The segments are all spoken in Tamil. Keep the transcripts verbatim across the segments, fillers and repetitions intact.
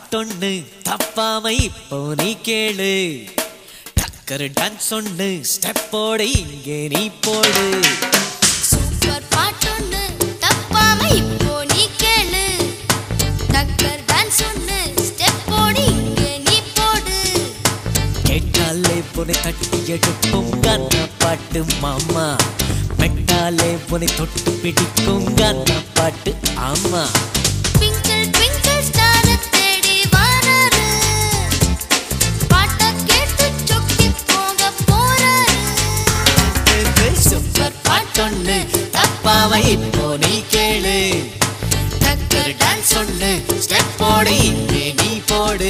பாட்டொன்னு தப்பாம இப்போ நீ கேளு. டக்கர் டான்ஸ் ஒன்னு ஸ்டெப்போட இங்கே நீ போடு. சூப்பர் பாட்டொன்னு தப்பாம இப்போ நீ கேளு. டக்கர் டான்ஸ் ஒன்னு ஸ்டெப்போட இங்கே நீ போடு. கேட்டாலே புனை தட்டி எடுக்கும் கண்ண பாட்டு மாமா. மெட்டாலே புனை தொட்டு பிடிக்கும் கண்ண பாட்டு ஆமா. ட்விங்கிள் ட்விங்கிள் ஸ்டார் தேடி வராரு. பாட்ட கேட்டு சொக்கி போக போறாரு. சூப்பர் பாட்டொன்னு தப்பாம இப்போ நீ கேளு. டக்கர் டான்ஸ் ஒன்னு ஸ்டெப்போட இங்கே நீ போடு.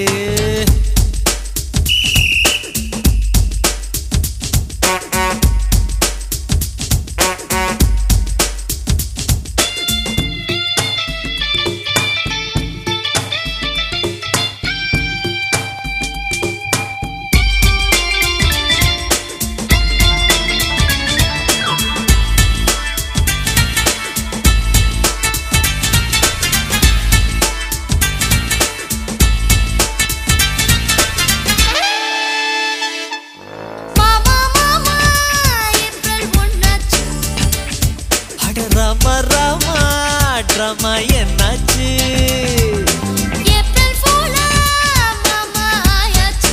ராமா ராமா ட்ராமா என்னாச்சு? ஏப்ரல் ஃபூலா மாமா ஆயாச்சு.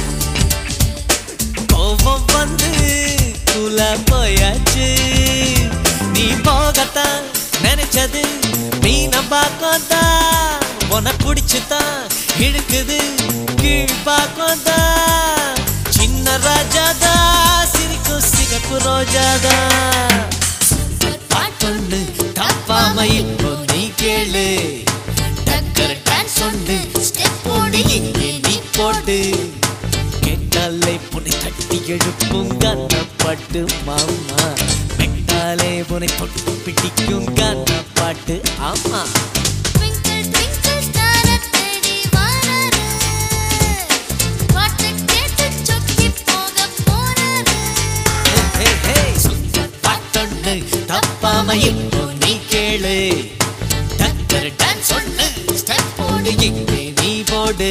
கோபம் வந்து கூலா போயாச்சு. நீ போகத்தான் நினைச்சது மீன பாக்கத்தான். உன பிடிச்சுதான் இழுக்குது கீழ் பாக்கத்தான். சின்ன ராஜாதா சிரிக்கும் சிகப்பு ரோஜாதா. பாட்டொன்னு தப்பாம இப்போ நீ கேளு. டக்கர் டான்ஸ் ஒன்னு ஸ்டெப்போடு இங்கே நீ போடு. கேட்டாலே புனை தட்டி எழுப்பும் கண்ண பாட்டு மாமா. மெட்டாலே புனை தொட்டு பிடிக்கும் கண்ண பாட்டு ஆமா. ட்விங்கிள் ட்விங்கிள் ஸ்டார் தேடி வராரு. பாட்ட கேட்டு சொக்கி போக போறாரு. சூப்பர் பாட்டொன்னு தப்பாம இப்போ நீ கேளு. டக்கர் டான்ஸ் ஒன்னு ஸ்டெப்போடு இங்கே நீ போடு.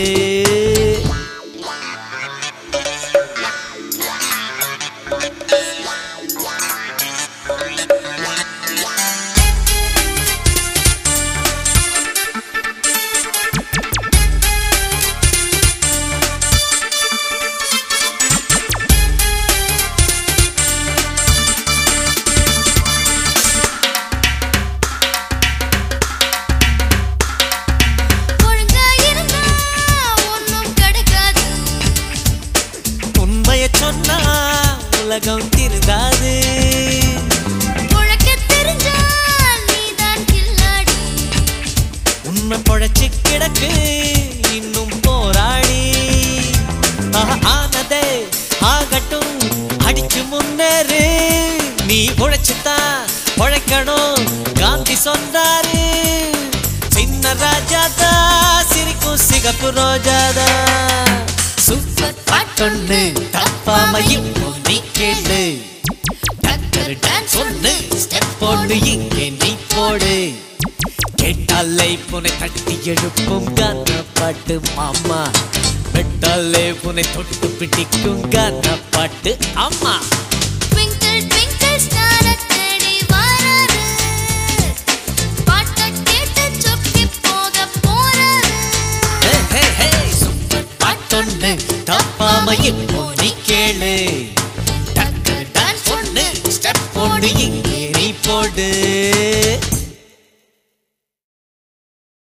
ஒழுங்கா இருந்தா ஒண்ணும் கிடைக்காது. உண்மைய சொன்னா உலகம் திருந்தாது. உழைக்க தெரிஞ்சா நீதான் கில்லாடி. உண்மை பொழைச்சு கிடக்கு இன்னும் போராடி. ஆஹா, ஆனதே ஆகட்டும் அடிச்சு முன்னேறு. நீ உழைச்சுதான் உழைக்கணும் காந்தி சொன்னாரு. சின்ன ராஜாதா சிரிக்கும் சிகப்பு ரோஜாதா. சூப்பர் பாட்டொன்னு தப்பாம இப்போ நீ கேளு. டக்கர் டான்ஸ் ஒன்னு ஸ்டெப்போடு இங்கே நீ போடு. கேட்டாலே புனை தட்டி எழுப்பும் கண்ண பாட்டு மாமா. மெட்டாலே புனை தொட்டு பிடிக்கும் கண்ண பாட்டு ஆமா. ட்விங்கிள் ட்விங்கிள் ஸ்டார் தேடி வராரு. பாட்ட கேட்டு சொக்கி போக போறாரு. சூப்பர் பாட்டொன்னு தப்பாம இப்போ நீ கேளு. டக்கர் டான்ஸ் ஒன்னு ஸ்டெப்போடு இங்கே நீ போடு.